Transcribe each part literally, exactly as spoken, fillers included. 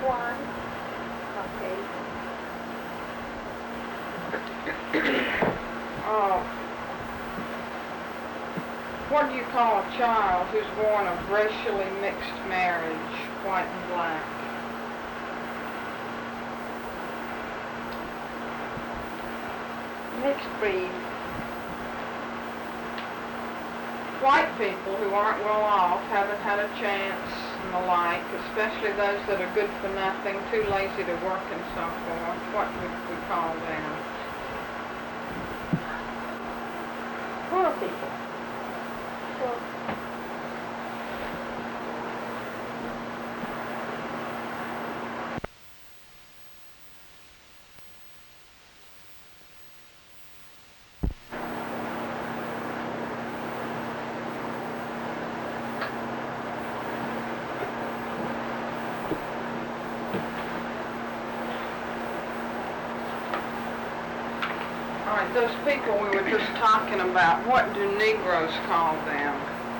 one. Okay. Uh, what do you call a child who's born of racially mixed marriage, white and black? Mixed breed. White people who aren't well off, haven't had a chance and the like, especially those that are good for nothing, too lazy to work and so forth, what would we call them? Poor people. Poor. All right, those people we were just talking about, what do Negroes call them?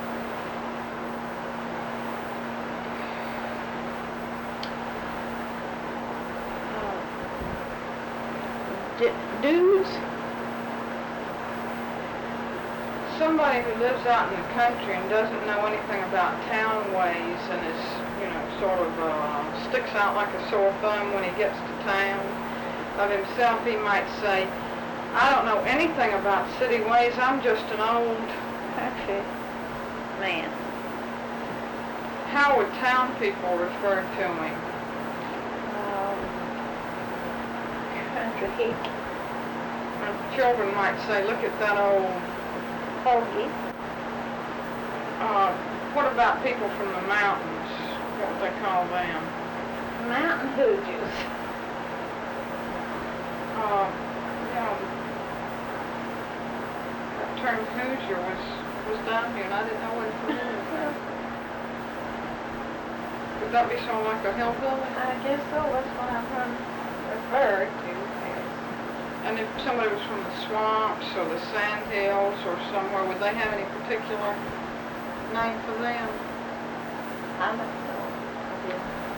D dudes? Somebody who lives out in the country and doesn't know anything about town ways and is, you know, sort of uh, sticks out like a sore thumb when he gets to town. Of himself, he might say, I don't know anything about city ways, I'm just an old... Country man. How would town people refer to him? Um, country geek. And children might say, look at that old... Fogey. Uh, what about people from the mountains? What would they call them? Mountain hoogies. Uh, you know, that term Hoosier was, was down here and I didn't know what it was. Would that be sort of like a hillbilly? I guess so. That's what I've heard referred to as. And if somebody was from the swamps or the sand hills or somewhere, would they have any particular name for them? I don't know.